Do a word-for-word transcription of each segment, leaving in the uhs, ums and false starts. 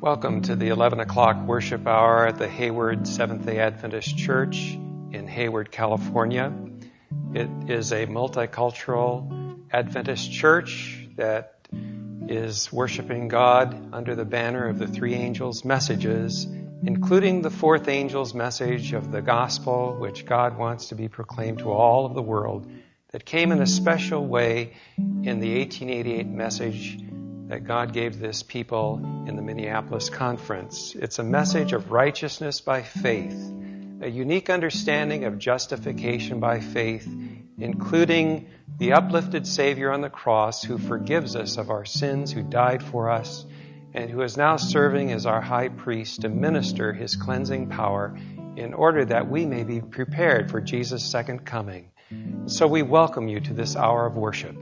Welcome to the eleven o'clock worship hour at the Hayward Seventh-day Adventist Church in Hayward, California. It is a multicultural Adventist church that is worshiping God under the banner of the three angels' messages, including the fourth angel's message of the gospel, which God wants to be proclaimed to all of the world, that came in a special way in the eighteen eighty-eight message that God gave this people in the Minneapolis conference. It's a message of righteousness by faith, a unique understanding of justification by faith, including the uplifted Savior on the cross who forgives us of our sins, who died for us, and who is now serving as our high priest to minister his cleansing power in order that we may be prepared for Jesus' second coming. So we welcome you to this hour of worship.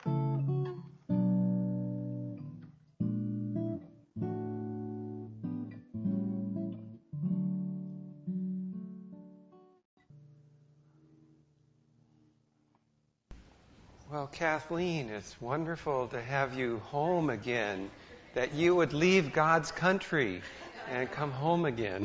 Well, Kathleen, it's wonderful to have you home again, that you would leave God's country and come home again.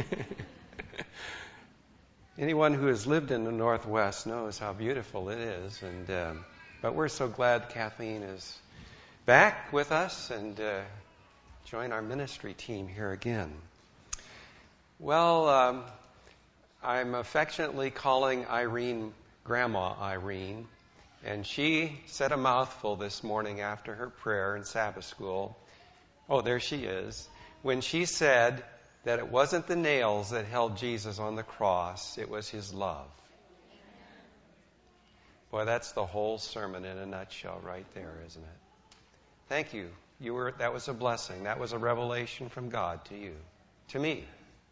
Anyone who has lived in the Northwest knows how beautiful it is, and um, but we're so glad Kathleen is back with us and uh, join our ministry team here again. Well, um, I'm affectionately calling Irene Grandma Irene. And she said a mouthful this morning after her prayer in Sabbath school. Oh, there she is. When she said that it wasn't the nails that held Jesus on the cross, it was his love. Boy, that's the whole sermon in a nutshell right there, isn't it? Thank you. You were, that was a blessing. That was a revelation from God to you, to me.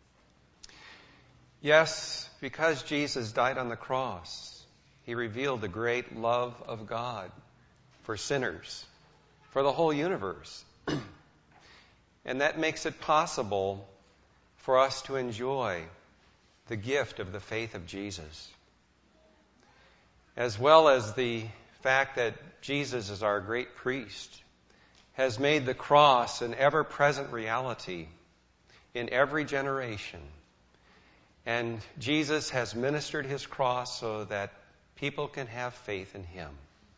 Yes, because Jesus died on the cross, he revealed the great love of God for sinners, for the whole universe. And that makes it possible for us to enjoy the gift of the faith of Jesus, as well as the fact that Jesus is our great priest, has made the cross an ever-present reality in every generation. And Jesus has ministered his cross so that people can have faith in him.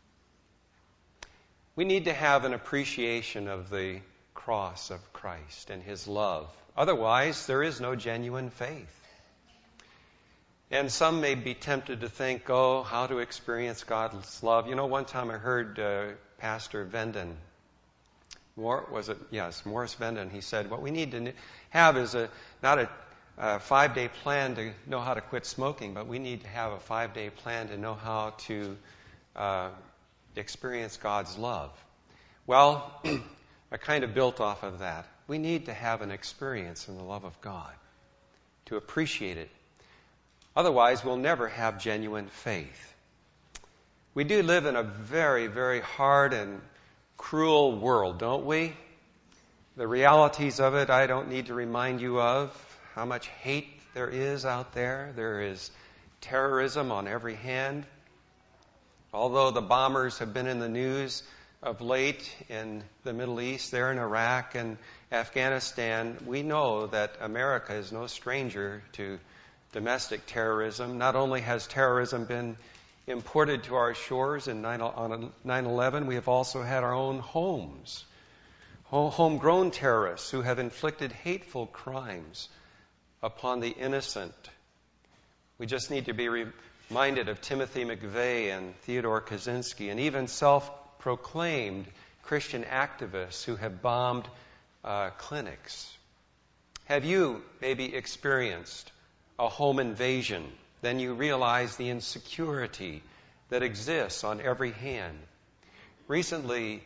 We need to have an appreciation of the cross of Christ and his love. Otherwise, there is no genuine faith. And some may be tempted to think, oh, how to experience God's love. You know, one time I heard uh, Pastor Venden, Mor- was it? Yes, Morris Venden, he said, what we need to have is a not a a five-day plan to know how to quit smoking, but we need to have a five-day plan to know how to uh, experience God's love. Well, I kind of built off of that. We need to have an experience in the love of God, to appreciate it. Otherwise, we'll never have genuine faith. We do live in a very, very hard and cruel world, don't we? The realities of it I don't need to remind you of. How much hate there is out there. There is terrorism on every hand. Although the bombers have been in the news of late in the Middle East, there in Iraq and Afghanistan, we know that America is no stranger to domestic terrorism. Not only has terrorism been imported to our shores in on nine eleven, we have also had our own homes. Homegrown terrorists who have inflicted hateful crimes upon the innocent. We just need to be reminded of Timothy McVeigh and Theodore Kaczynski and even self-proclaimed Christian activists who have bombed uh, clinics. Have you maybe experienced a home invasion? Then you realize the insecurity that exists on every hand. Recently,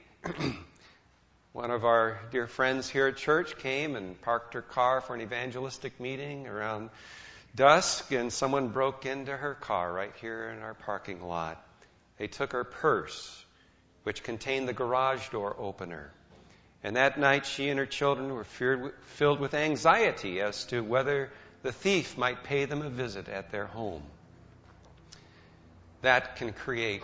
one of our dear friends here at church came and parked her car for an evangelistic meeting around dusk, and someone broke into her car right here in our parking lot. They took her purse, which contained the garage door opener. And that night, she and her children were filled with anxiety as to whether the thief might pay them a visit at their home. That can create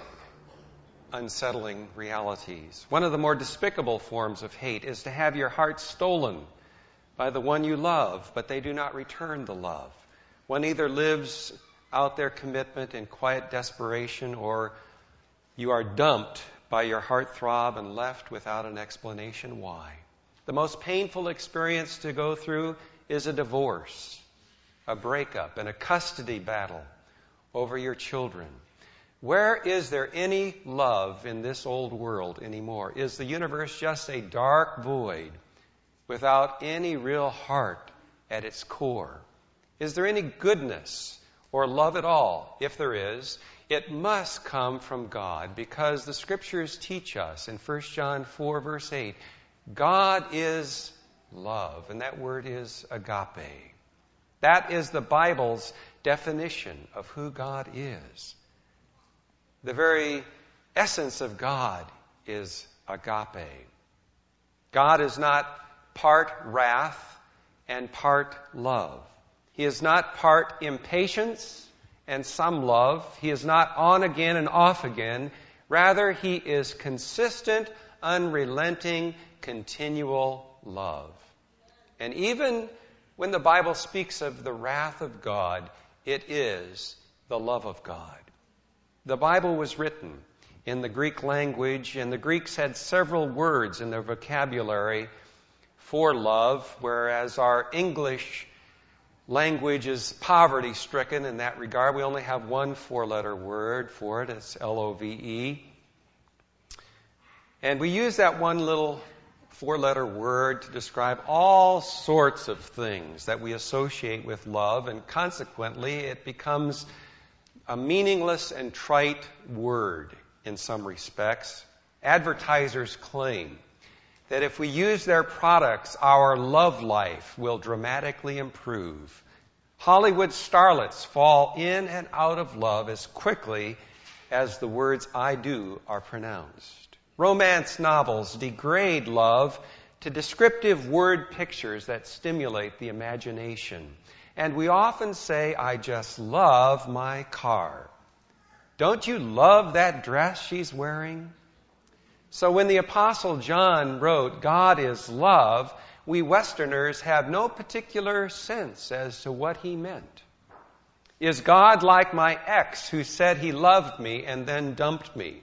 unsettling realities. One of the more despicable forms of hate is to have your heart stolen by the one you love, but they do not return the love. One either lives out their commitment in quiet desperation, or you are dumped by your heartthrob and left without an explanation why. The most painful experience to go through is a divorce, a breakup, and a custody battle over your children. Where is there any love in this old world anymore? Is the universe just a dark void without any real heart at its core? Is there any goodness or love at all? If there is, it must come from God, because the Scriptures teach us in First John four, verse eight, God is love, and that word is agape. That is the Bible's definition of who God is. The very essence of God is agape. God is not part wrath and part love. He is not part impatience and some love. He is not on again and off again. Rather, He is consistent, unrelenting, continual love. And even when the Bible speaks of the wrath of God, it is the love of God. The Bible was written in the Greek language, and the Greeks had several words in their vocabulary for love, whereas our English language is poverty-stricken in that regard. We only have one four-letter word for it. It's L O V E. And we use that one little four-letter word to describe all sorts of things that we associate with love, and consequently it becomes a meaningless and trite word in some respects. Advertisers claim that if we use their products, our love life will dramatically improve. Hollywood starlets fall in and out of love as quickly as the words I do are pronounced. Romance novels degrade love to descriptive word pictures that stimulate the imagination. And we often say, I just love my car. Don't you love that dress she's wearing? So when the Apostle John wrote, God is love, we Westerners have no particular sense as to what he meant. Is God like my ex who said he loved me and then dumped me?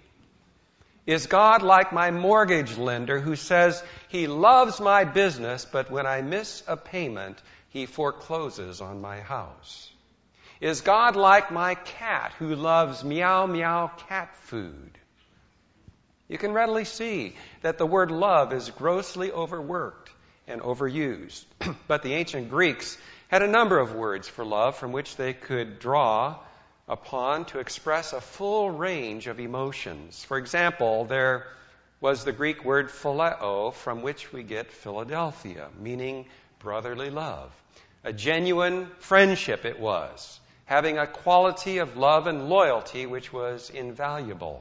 Is God like my mortgage lender who says he loves my business, but when I miss a payment, he forecloses on my house? Is God like my cat who loves meow meow cat food? You can readily see that the word love is grossly overworked and overused. But the ancient Greeks had a number of words for love from which they could draw upon to express a full range of emotions. For example, there was the Greek word phileo, from which we get Philadelphia, meaning brotherly love. A genuine friendship it was, having a quality of love and loyalty which was invaluable.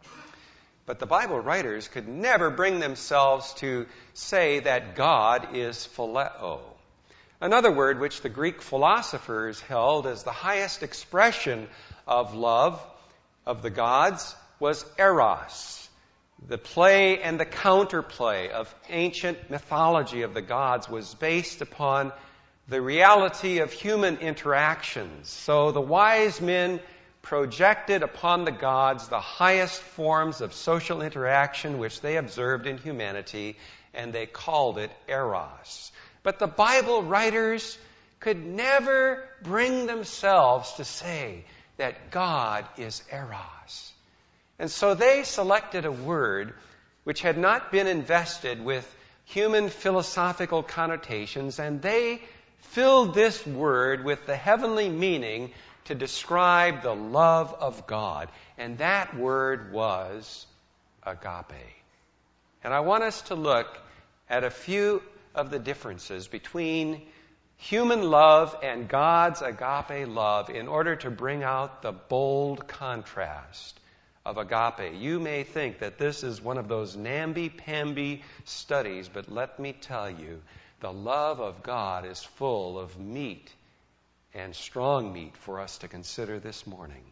But the Bible writers could never bring themselves to say that God is phileo. Another word which the Greek philosophers held as the highest expression of love of the gods was eros. The play and the counterplay of ancient mythology of the gods was based upon the reality of human interactions. So the wise men projected upon the gods the highest forms of social interaction which they observed in humanity, and they called it eros. But the Bible writers could never bring themselves to say that God is eros. And so they selected a word which had not been invested with human philosophical connotations, and they filled this word with the heavenly meaning to describe the love of God. And that word was agape. And I want us to look at a few of the differences between human love and God's agape love in order to bring out the bold contrast of agape. You may think that this is one of those namby-pamby studies, but let me tell you, the love of God is full of meat and strong meat for us to consider this morning.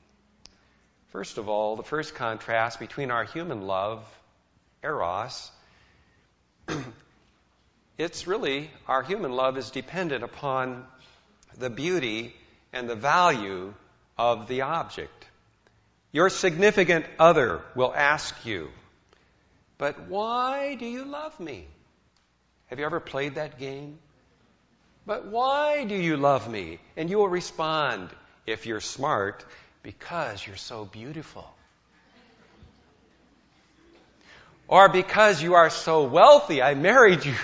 First of all, the first contrast between our human love, eros, it's really, our human love is dependent upon the beauty and the value of the object. Your significant other will ask you, but why do you love me? Have you ever played that game? But why do you love me? And you will respond, if you're smart, because you're so beautiful. Or because you are so wealthy, I married you.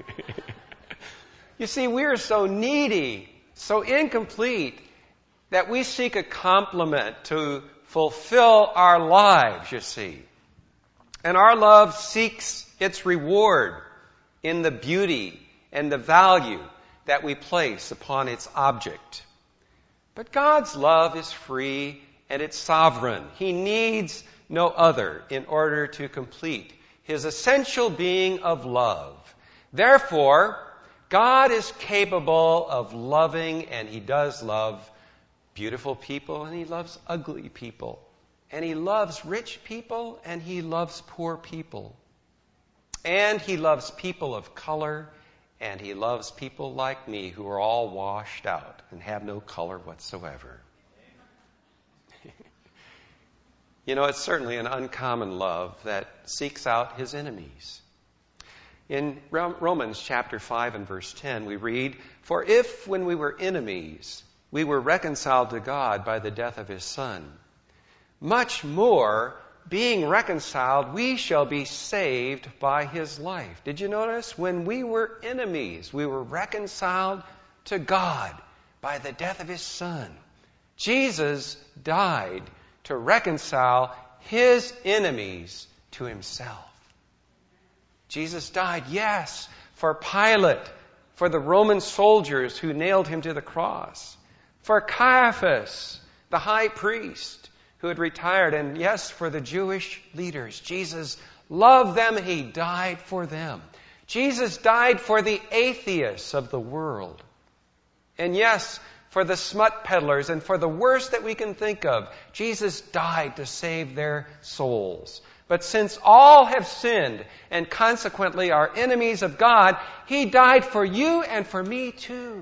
You see, we are so needy, so incomplete, that we seek a compliment to fulfill our lives, you see. And our love seeks its reward in the beauty and the value that we place upon its object. But God's love is free and it's sovereign. He needs no other in order to complete His essential being of love. Therefore, God is capable of loving, and He does love beautiful people, and He loves ugly people. And He loves rich people, and He loves poor people. And He loves people of color, and He loves people like me who are all washed out and have no color whatsoever. You know, it's certainly an uncommon love that seeks out His enemies. In Romans chapter five and verse ten, we read, "For if when we were enemies, we were reconciled to God by the death of His Son, much more, being reconciled, we shall be saved by His life." Did you notice? When we were enemies, we were reconciled to God by the death of His Son. Jesus died to reconcile His enemies to Himself. Jesus died, yes, for Pilate, for the Roman soldiers who nailed Him to the cross, for Caiaphas, the high priest, who had retired, and yes, for the Jewish leaders. Jesus loved them. He died for them. Jesus died for the atheists of the world. And yes, for the smut peddlers and for the worst that we can think of. Jesus died to save their souls. But since all have sinned and consequently are enemies of God, He died for you and for me too.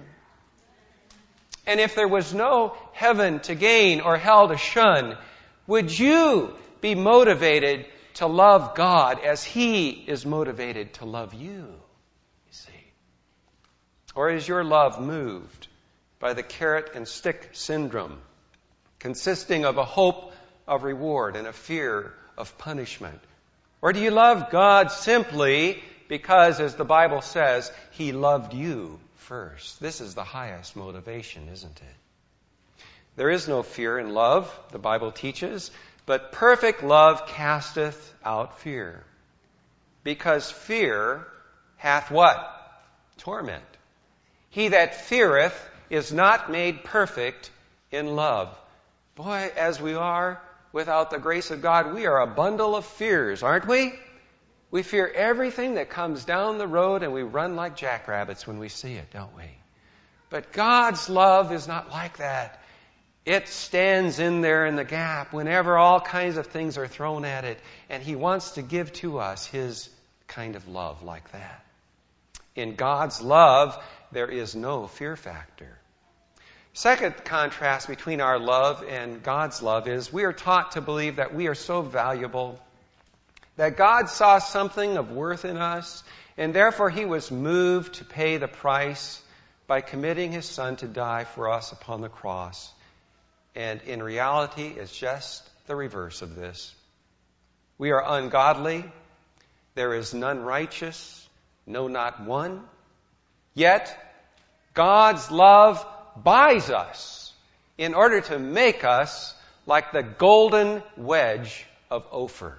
And if there was no heaven to gain or hell to shun, would you be motivated to love God as He is motivated to love you? You see. Or is your love moved by the carrot and stick syndrome, consisting of a hope of reward and a fear of punishment? Or do you love God simply because, as the Bible says, He loved you first? This is the highest motivation, isn't it? There is no fear in love, the Bible teaches, but perfect love casteth out fear. Because fear hath what? Torment. He that feareth is not made perfect in love. Boy, as we are without the grace of God, we are a bundle of fears, aren't we? We fear everything that comes down the road, and we run like jackrabbits when we see it, don't we? But God's love is not like that. It stands in there in the gap whenever all kinds of things are thrown at it, and He wants to give to us His kind of love like that. In God's love, there is no fear factor. Second contrast between our love and God's love is we are taught to believe that we are so valuable, that God saw something of worth in us, and therefore He was moved to pay the price by committing His Son to die for us upon the cross. And in reality, it's just the reverse of this. We are ungodly. There is none righteous, no, not one. Yet, God's love buys us in order to make us like the golden wedge of Ophir.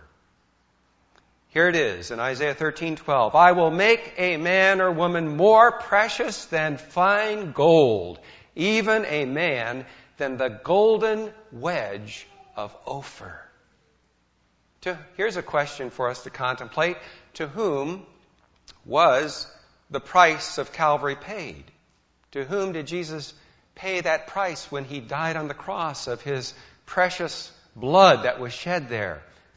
Here it is in Isaiah thirteen twelve. "I will make a man or woman more precious than fine gold, even a man than the golden wedge of Ophir." To, here's a question for us to contemplate. To whom was the price of Calvary paid? To whom did Jesus pay that price when He died on the cross of His precious blood that was shed there?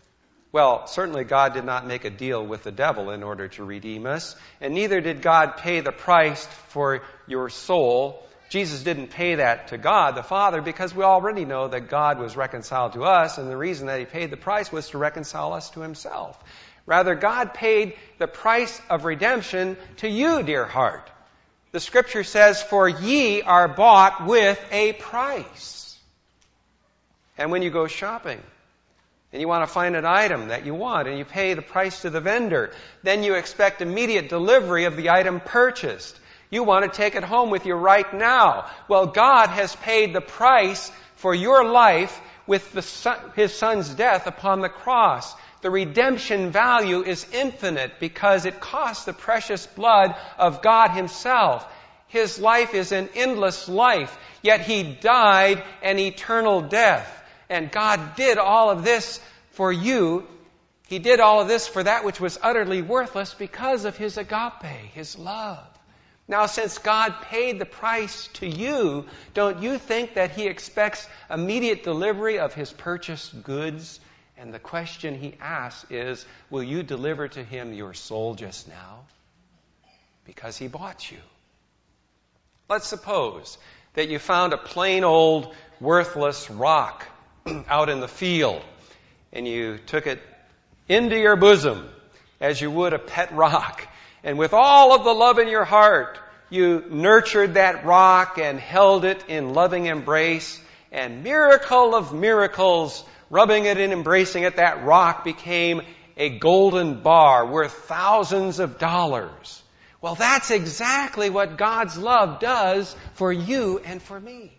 Well, certainly God did not make a deal with the devil in order to redeem us, and neither did God pay the price for your soul. Jesus didn't pay that to God, the Father, because we already know that God was reconciled to us, and the reason that He paid the price was to reconcile us to Himself. Rather, God paid the price of redemption to you, dear heart. The Scripture says, "For ye are bought with a price." And when you go shopping, and you want to find an item that you want, and you pay the price to the vendor, then you expect immediate delivery of the item purchased. You want to take it home with you right now. Well, God has paid the price for your life with the son, His Son's death upon the cross. The redemption value is infinite because it cost the precious blood of God Himself. His life is an endless life, yet He died an eternal death. And God did all of this for you. He did all of this for that which was utterly worthless because of His agape, His love. Now, since God paid the price to you, don't you think that He expects immediate delivery of His purchased goods? And the question He asks is, will you deliver to Him your soul just now? Because He bought you. Let's suppose that you found a plain old worthless rock out in the field, and you took it into your bosom as you would a pet rock. And with all of the love in your heart, you nurtured that rock and held it in loving embrace. And miracle of miracles, rubbing it and embracing it, that rock became a golden bar worth thousands of dollars. Well, that's exactly what God's love does for you and for me.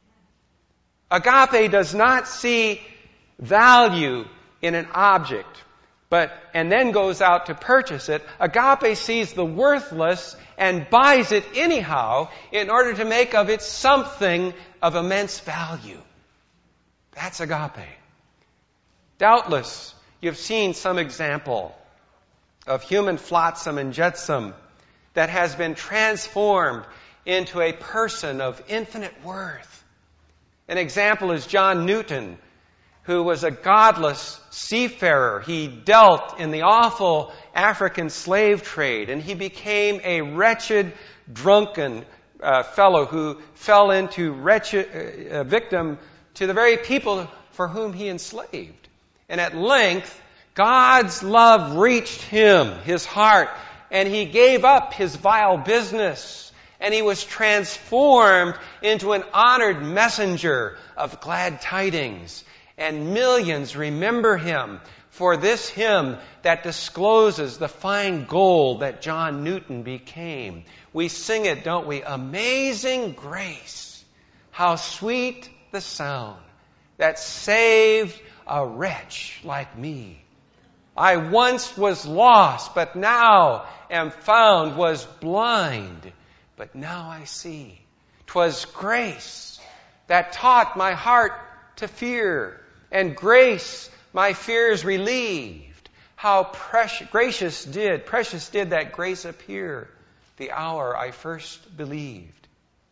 Agape does not see value in an object, but and then goes out to purchase it. Agape sees the worthless and buys it anyhow in order to make of it something of immense value. That's agape. Doubtless, you've seen some example of human flotsam and jetsam that has been transformed into a person of infinite worth. An example is John Newton, who was a godless seafarer. He dealt in the awful African slave trade, and he became a wretched, drunken uh, fellow who fell into wretched uh, victim to the very people for whom he enslaved. And at length, God's love reached him, his heart, and he gave up his vile business. And he was transformed into an honored messenger of glad tidings. And millions remember him for this hymn that discloses the fine gold that John Newton became. We sing it, don't we? Amazing grace, how sweet the sound that saved a wretch like me. I once was lost, but now am found, was blind, but now I see. 'Twas grace that taught my heart to fear, and grace my fears relieved. How precious, gracious did, precious did that grace appear the hour I first believed.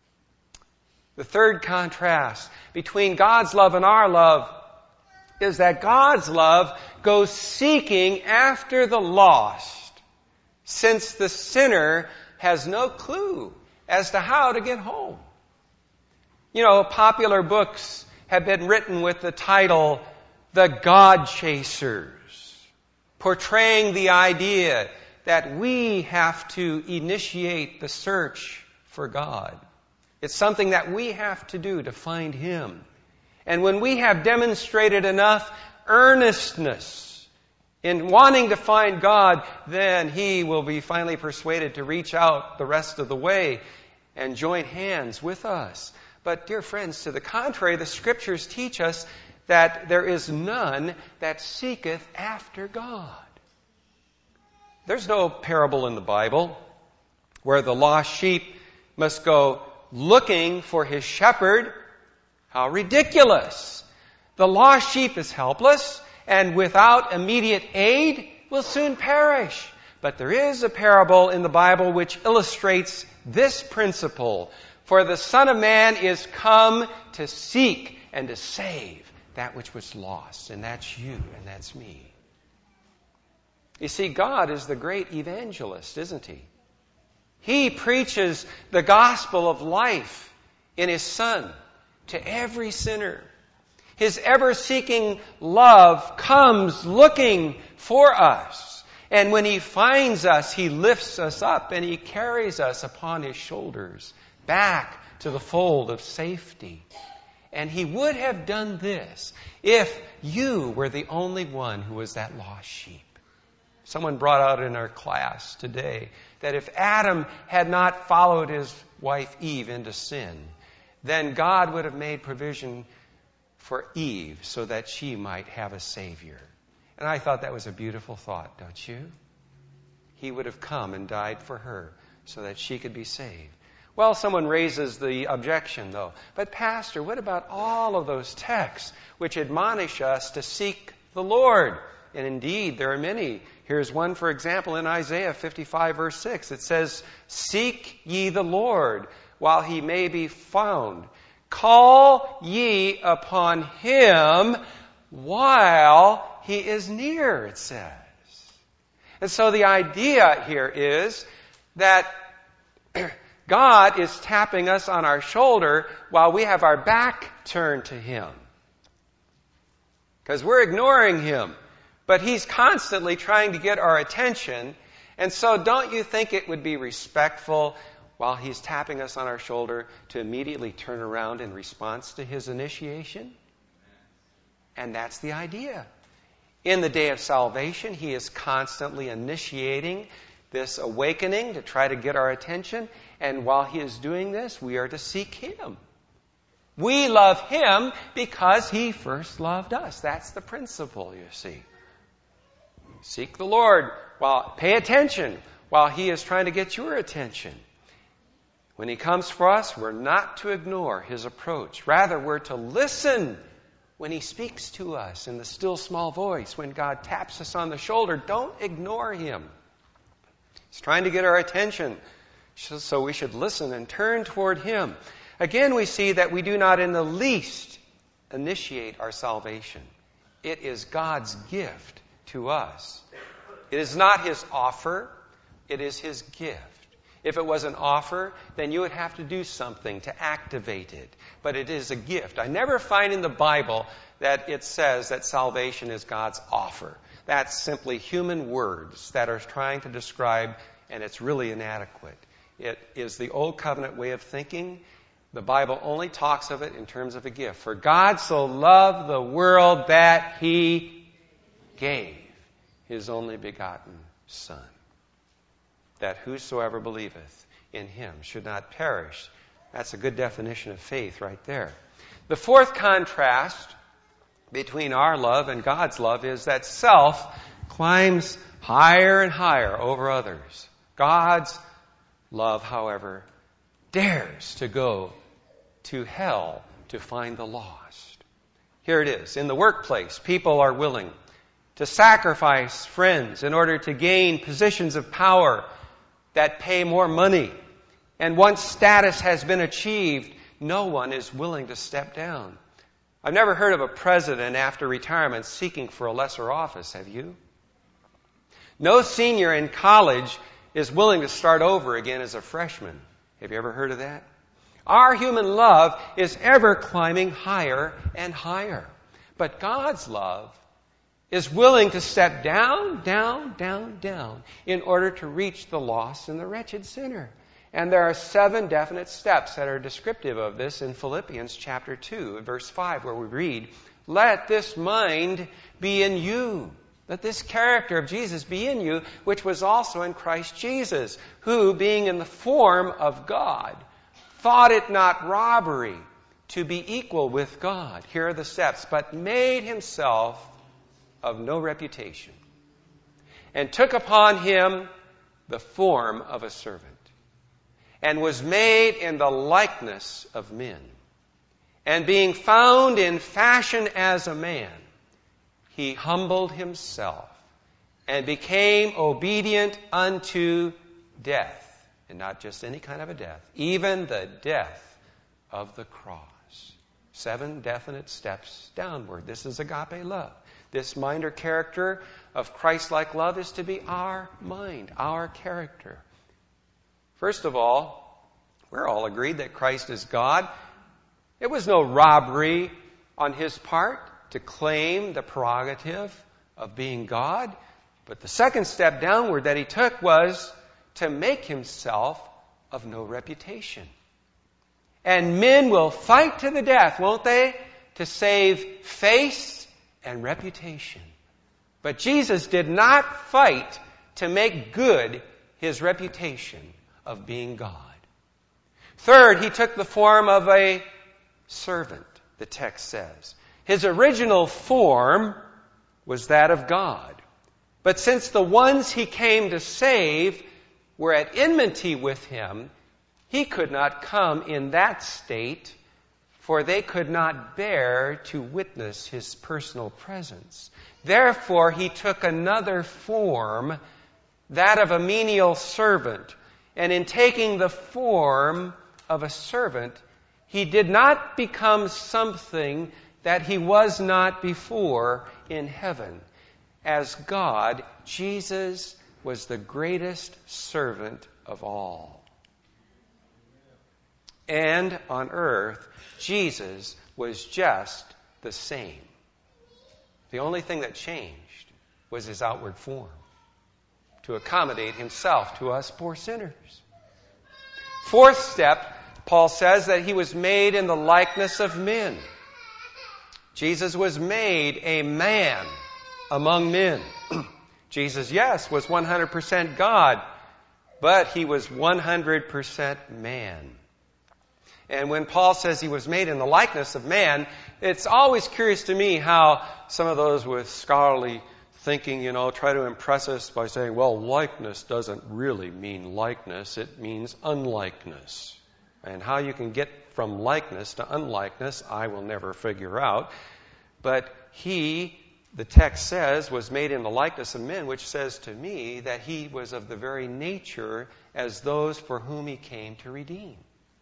The third contrast between God's love and our love is that God's love goes seeking after the lost, since the sinner has no clue as to how to get home. You know, popular books have been written with the title, The God Chasers, portraying the idea that we have to initiate the search for God. It's something that we have to do to find Him. And when we have demonstrated enough earnestness in wanting to find God, then He will be finally persuaded to reach out the rest of the way and join hands with us. But dear friends, to the contrary, the Scriptures teach us that there is none that seeketh after God. There's no parable in the Bible where the lost sheep must go looking for his shepherd. How ridiculous! The lost sheep is helpless, and without immediate aid will soon perish. But there is a parable in the Bible which illustrates this principle. For the Son of Man is come to seek and to save that which was lost. And that's you and that's me. You see, God is the great evangelist, isn't He? He preaches the gospel of life in His Son to every sinner. His ever-seeking love comes looking for us. And when He finds us, He lifts us up and He carries us upon His shoulders back to the fold of safety. And He would have done this if you were the only one who was that lost sheep. Someone brought out in our class today that if Adam had not followed his wife Eve into sin, then God would have made provision for Eve so that she might have a Savior. And I thought that was a beautiful thought, don't you? He would have come and died for her so that she could be saved. Well, someone raises the objection, though. But Pastor, what about all of those texts which admonish us to seek the Lord? And indeed, there are many. Here's one, for example, in Isaiah fifty-five, verse six. It says, "Seek ye the Lord while He may be found. Call ye upon Him while He is near," it says. And so the idea here is that God is tapping us on our shoulder while we have our back turned to Him. Because we're ignoring Him. But He's constantly trying to get our attention. And so don't you think it would be respectful while He's tapping us on our shoulder to immediately turn around in response to His initiation? And that's the idea. In the day of salvation, He is constantly initiating this awakening to try to get our attention. And while He is doing this, we are to seek Him. We love Him because He first loved us. That's the principle, you see. Seek the Lord while, pay attention while He is trying to get your attention. When He comes for us, we're not to ignore His approach. Rather, we're to listen when He speaks to us in the still small voice. When God taps us on the shoulder, don't ignore Him. He's trying to get our attention. So we should listen and turn toward Him. Again, we see that we do not in the least initiate our salvation. It is God's gift to us. It is not His offer. It is His gift. If it was an offer, then you would have to do something to activate it. But it is a gift. I never find in the Bible that it says that salvation is God's offer. That's simply human words that are trying to describe, and it's really inadequate. It is the old covenant way of thinking. The Bible only talks of it in terms of a gift. For God so loved the world that He gave His only begotten Son, that whosoever believeth in Him should not perish. That's a good definition of faith right there. The fourth contrast between our love and God's love is that self climbs higher and higher over others. God's love, however, dares to go to hell to find the lost. Here it is. In the workplace, people are willing to sacrifice friends in order to gain positions of power that pay more money. And once status has been achieved, no one is willing to step down. I've never heard of a president after retirement seeking for a lesser office, have you? No senior in college is willing to start over again as a freshman. Have you ever heard of that? Our human love is ever climbing higher and higher. But God's love is willing to step down, down, down, down in order to reach the lost and the wretched sinner. And there are seven definite steps that are descriptive of this in Philippians chapter two, verse five, where we read, "Let this mind be in you. Let this character of Jesus be in you, which was also in Christ Jesus, who, being in the form of God, thought it not robbery to be equal with God." Here are the steps. "But made Himself of no reputation, and took upon Him the form of a servant, and was made in the likeness of men. And being found in fashion as a man, He humbled Himself, and became obedient unto death." And not just any kind of a death, even the death of the cross. Seven definite steps downward. This is agape love. This mind or character of Christ-like love is to be our mind, our character. First of all, we're all agreed that Christ is God. It was no robbery on his part to claim the prerogative of being God. But the second step downward that he took was to make himself of no reputation. And men will fight to the death, won't they, to save face and reputation. But Jesus did not fight to make good his reputation of being God. Third, he took the form of a servant, the text says. His original form was that of God. But since the ones he came to save were at enmity with him, he could not come in that state, for they could not bear to witness his personal presence. Therefore, he took another form, that of a menial servant. And in taking the form of a servant, he did not become something that he was not before in heaven. As God, Jesus was the greatest servant of all. And on earth, Jesus was just the same. The only thing that changed was his outward form, to accommodate himself to us poor sinners. Fourth step, Paul says that he was made in the likeness of men. Jesus was made a man among men. Jesus, yes, was one hundred percent God, but he was one hundred percent man. And when Paul says he was made in the likeness of man, it's always curious to me how some of those with scholarly thinking, you know, try to impress us by saying, well, likeness doesn't really mean likeness, it means unlikeness. And how you can get from likeness to unlikeness, I will never figure out. But he, the text says, was made in the likeness of men, which says to me that he was of the very nature as those for whom he came to redeem.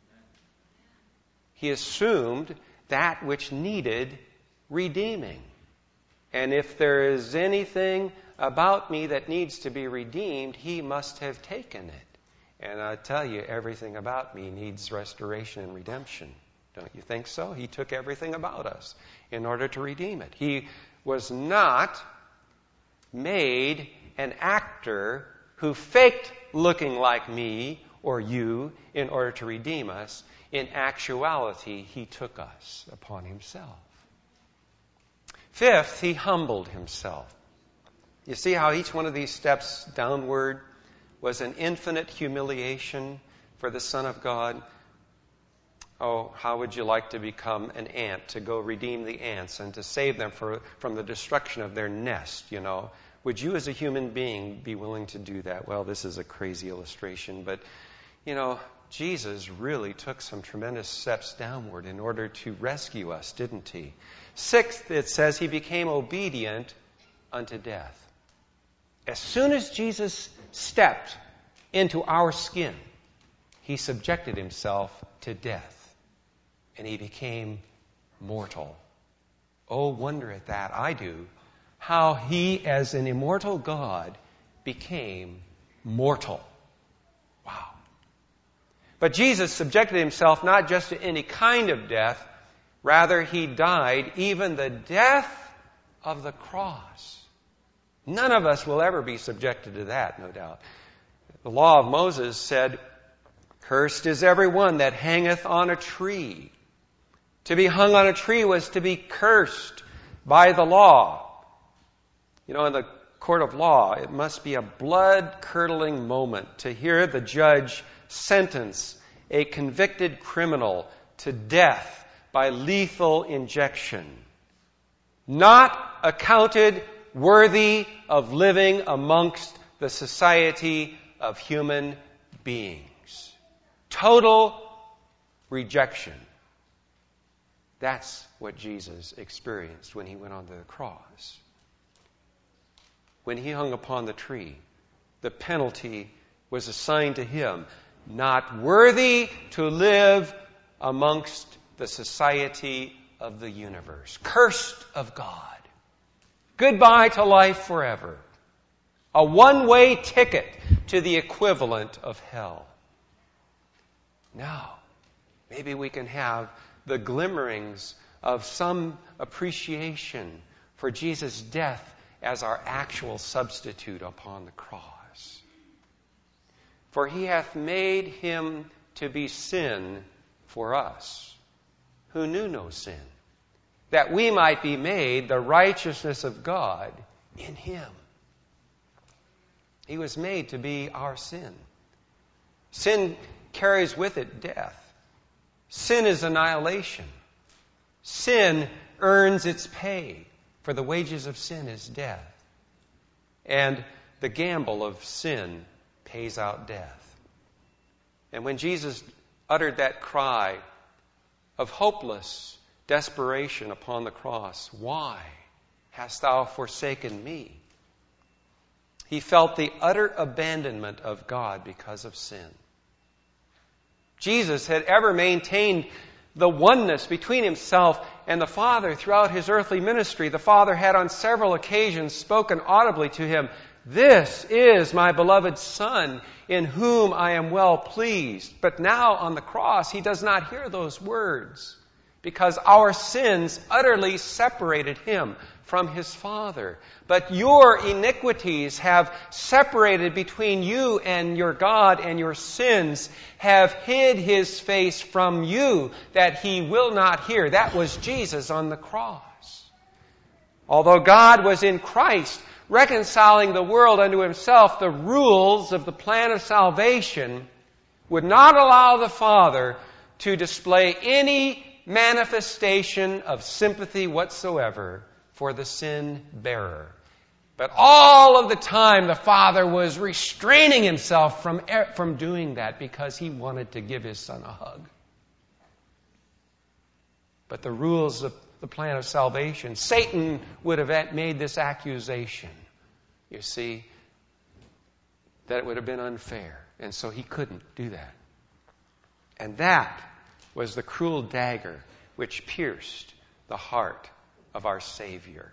He assumed that which needed redeeming. And if there is anything about me that needs to be redeemed, he must have taken it. And I tell you, everything about me needs restoration and redemption. Don't you think so? He took everything about us in order to redeem it. He was not made an actor who faked looking like me or you in order to redeem us. In actuality, he took us upon himself. Fifth, he humbled himself. You see how each one of these steps downward was an infinite humiliation for the Son of God? Oh, how would you like to become an ant, to go redeem the ants and to save them for, from the destruction of their nest, you know? Would you as a human being be willing to do that? Well, this is a crazy illustration, but, you know, Jesus really took some tremendous steps downward in order to rescue us, didn't he? Sixth, it says he became obedient unto death. As soon as Jesus stepped into our skin, he subjected himself to death, and he became mortal. Oh, wonder at that, I do, how he, as an immortal God, became mortal. Wow. But Jesus subjected himself not just to any kind of death, rather he died even the death of the cross. None of us will ever be subjected to that, no doubt. The law of Moses said, "Cursed is every one that hangeth on a tree." To be hung on a tree was to be cursed by the law. You know, in the court of law, it must be a blood-curdling moment to hear the judge sentence a convicted criminal to death by lethal injection. Not accounted worthy of living amongst the society of human beings. Total rejection. That's what Jesus experienced when he went on the cross. When he hung upon the tree, the penalty was assigned to him. Not worthy to live amongst the society of the universe. Cursed of God. Goodbye to life forever. A one-way ticket to the equivalent of hell. Now, maybe we can have the glimmerings of some appreciation for Jesus' death as our actual substitute upon the cross. For he hath made him to be sin for us, who knew no sin, that we might be made the righteousness of God in him. He was made to be our sin. Sin carries with it death. Sin is annihilation. Sin earns its pay, for the wages of sin is death. And the gamble of sin pays out death. And when Jesus uttered that cry of hopeless desperation upon the cross, "Why hast thou forsaken me?" He felt the utter abandonment of God because of sin. Jesus had ever maintained the oneness between himself and the Father throughout his earthly ministry. The Father had on several occasions spoken audibly to him, "This is my beloved Son, in whom I am well pleased." But now on the cross, he does not hear those words, because our sins utterly separated him from his Father. But your iniquities have separated between you and your God, and your sins have hid his face from you, that he will not hear. That was Jesus on the cross. Although God was in Christ, reconciling the world unto himself, the rules of the plan of salvation would not allow the Father to display any manifestation of sympathy whatsoever for the sin bearer. But all of the time, the Father was restraining himself from, from doing that because he wanted to give his Son a hug. But the rules of the plan of salvation, Satan would have made this accusation, you see, that it would have been unfair. And so he couldn't do that. And that was the cruel dagger which pierced the heart of our Savior.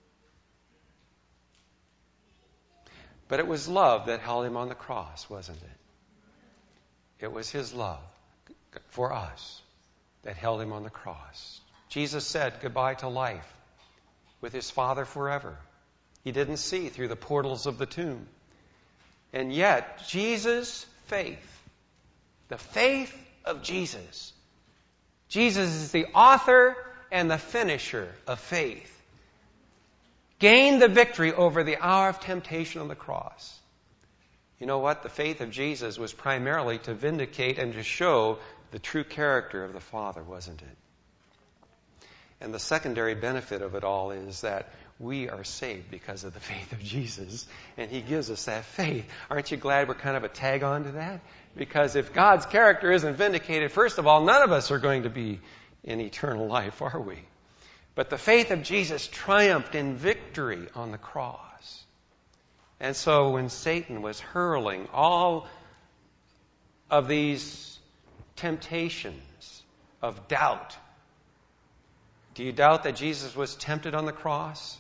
But it was love that held him on the cross, wasn't it? It was his love for us that held him on the cross. Jesus said goodbye to life with his Father forever. He didn't see through the portals of the tomb. And yet, Jesus' faith, the faith of Jesus, Jesus is the author and the finisher of faith, gained the victory over the hour of temptation on the cross. You know what? The faith of Jesus was primarily to vindicate and to show the true character of the Father, wasn't it? And the secondary benefit of it all is that we are saved because of the faith of Jesus, and he gives us that faith. Aren't you glad we're kind of a tag on to that? Because if God's character isn't vindicated, first of all, none of us are going to be in eternal life, are we? But the faith of Jesus triumphed in victory on the cross. And so when Satan was hurling all of these temptations of doubt, do you doubt that Jesus was tempted on the cross?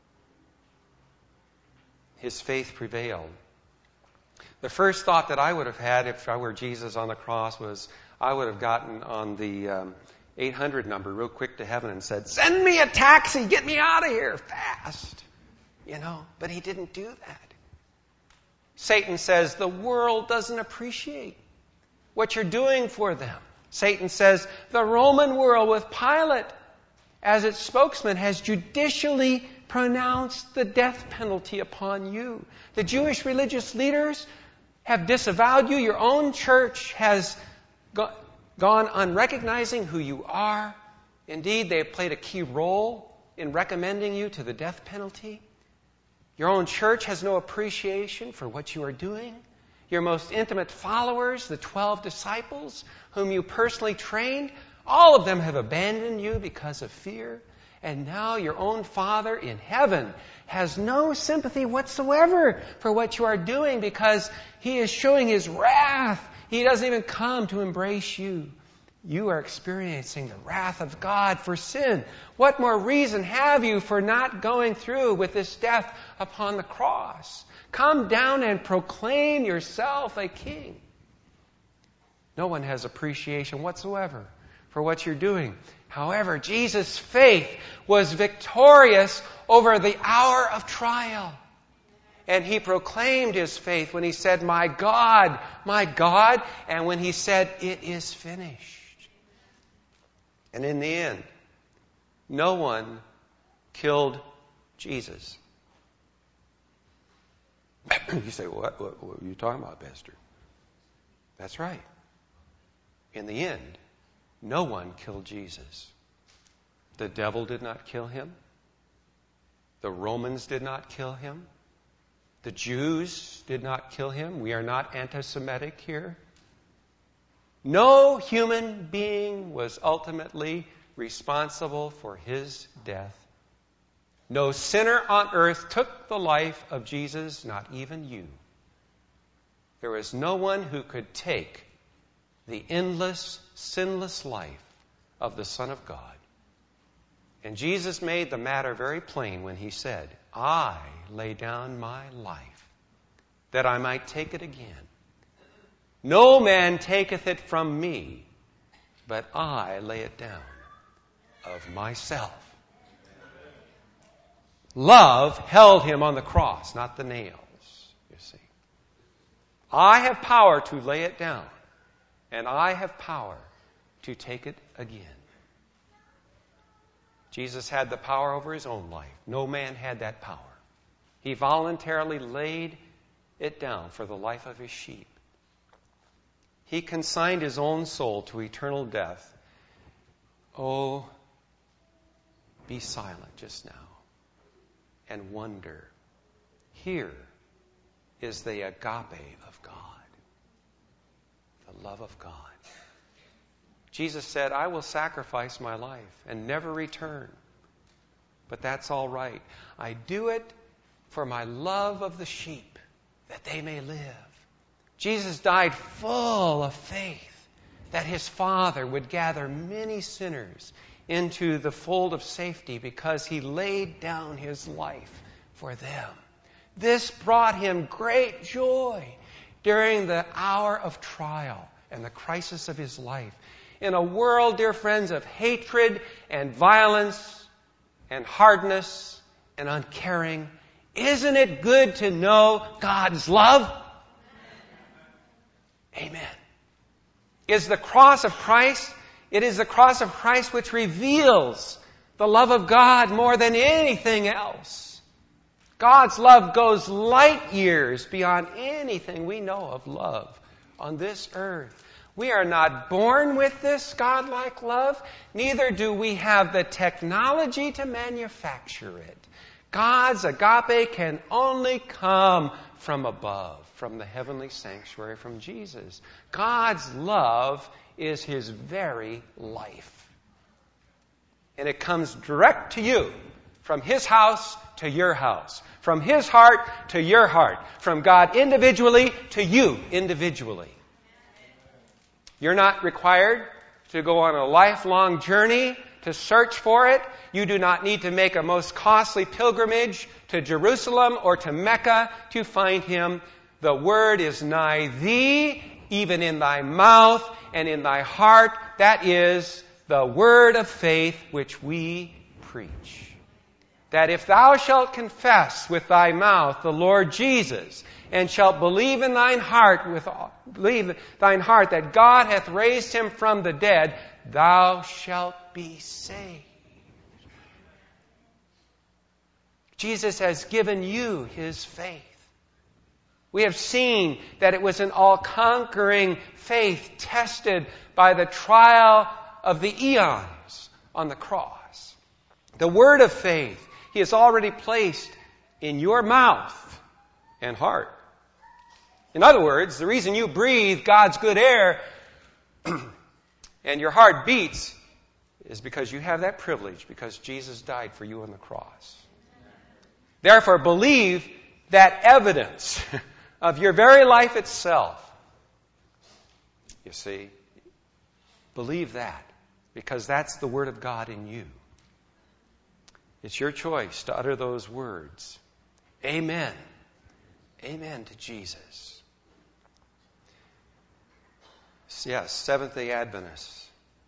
His faith prevailed. The first thought that I would have had if I were Jesus on the cross was I would have gotten on the um, eight hundred number real quick to heaven and said, "Send me a taxi, get me out of here fast." You know, but he didn't do that. Satan says the world doesn't appreciate what you're doing for them. Satan says the Roman world with Pilate as its spokesman has judicially pronounced the death penalty upon you. The Jewish religious leaders have disavowed you. Your own church has go- gone on recognizing who you are. Indeed, they have played a key role in recommending you to the death penalty. Your own church has no appreciation for what you are doing. Your most intimate followers, the twelve disciples, whom you personally trained, all of them have abandoned you because of fear. And now your own Father in heaven has no sympathy whatsoever for what you are doing because he is showing his wrath. He doesn't even come to embrace you You are experiencing the wrath of God for sin. What more reason have you for not going through with this death upon the cross? Come down and proclaim yourself a king. No one has appreciation whatsoever for what you're doing. However, Jesus' faith was victorious over the hour of trial. And he proclaimed his faith when he said, "My God, my God," and when he said, "It is finished." And in the end, no one killed Jesus. You say, what, what, what are you talking about, Pastor? That's right. In the end, no one killed Jesus. The devil did not kill him. The Romans did not kill him. The Jews did not kill him. We are not anti-Semitic here. No human being was ultimately responsible for his death. No sinner on earth took the life of Jesus, not even you. There was no one who could take the endless, sinless life of the Son of God. And Jesus made the matter very plain when he said, "I lay down my life, that I might take it again. No man taketh it from me, but I lay it down of myself." Love held him on the cross, not the nails, you see. I have power to lay it down, and I have power to take it again. Jesus had the power over his own life. No man had that power. He voluntarily laid it down for the life of his sheep. He consigned his own soul to eternal death. Oh, be silent just now and wonder. Here is the agape of God, the love of God. Jesus said, "I will sacrifice my life and never return. But that's all right. I do it for my love of the sheep, that they may live." Jesus died full of faith that his Father would gather many sinners into the fold of safety because he laid down his life for them. This brought him great joy during the hour of trial and the crisis of his life. In a world, dear friends, of hatred and violence and hardness and uncaring, isn't it good to know God's love? Amen. Is the cross of Christ, it is the cross of Christ which reveals the love of God more than anything else. God's love goes light years beyond anything we know of love on this earth. We are not born with this God-like love, neither do we have the technology to manufacture it. God's agape can only come from above, from the heavenly sanctuary, from Jesus. God's love is his very life. And it comes direct to you, from his house to your house, from his heart to your heart, from God individually to you individually. You're not required to go on a lifelong journey to search for it. You do not need to make a most costly pilgrimage to Jerusalem or to Mecca to find him. The word is nigh thee, even in thy mouth and in thy heart. That is the word of faith which we preach. That if thou shalt confess with thy mouth the Lord Jesus, and shalt believe in thine heart with believe thine heart that God hath raised him from the dead, thou shalt be saved. Jesus has given you his faith. We have seen that it was an all-conquering faith tested by the trial of the eons on the cross. The word of faith he has already placed in your mouth and heart. In other words, the reason you breathe God's good air and your heart beats is because you have that privilege, because Jesus died for you on the cross. Therefore, believe that evidence of your very life itself. You see, Believe that, because that's the Word of God in you. It's your choice to utter those words. Amen. Amen to Jesus. Yes, Seventh-day Adventists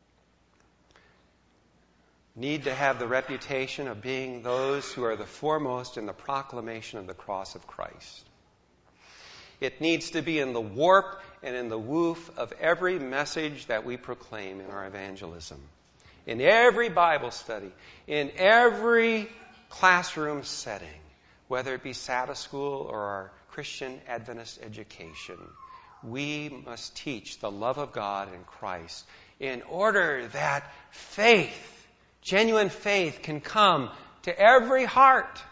need to have the reputation of being those who are the foremost in the proclamation of the cross of Christ. It needs to be in the warp and in the woof of every message that we proclaim in our evangelism. In every Bible study, in every classroom setting, whether it be Sabbath school or our Christian Adventist education, we must teach the love of God in Christ in order that faith, genuine faith, can come to every heart.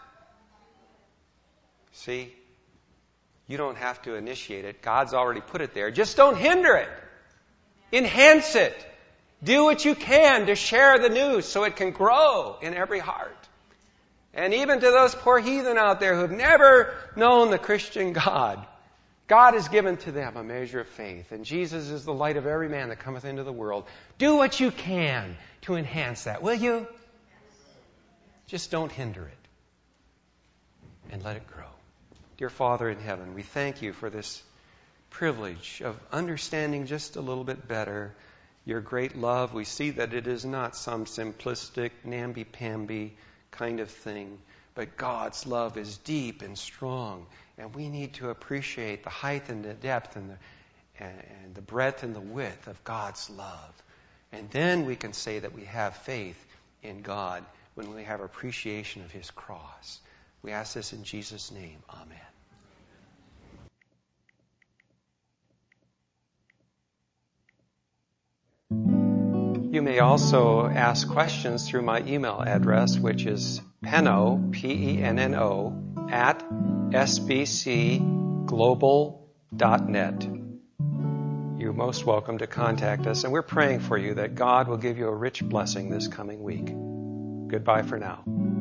See? You don't have to initiate it. God's already put it there. Just don't hinder it. Enhance it. Do what you can to share the news so it can grow in every heart. And even to those poor heathen out there who have never known the Christian God, God has given to them a measure of faith. And Jesus is the light of every man that cometh into the world. Do what you can to enhance that, will you? Just don't hinder it. And let it grow. Dear Father in heaven, we thank you for this privilege of understanding just a little bit better your great love. We see that it is not some simplistic, namby-pamby kind of thing, but God's love is deep and strong, and we need to appreciate the height and the depth and the, and, and the breadth and the width of God's love. And then we can say that we have faith in God when we have appreciation of His cross. We ask this in Jesus' name. Amen. You may also ask questions through my email address, which is penno, P E N N O, at s b c global dot net. You're most welcome to contact us, and we're praying for you that God will give you a rich blessing this coming week. Goodbye for now.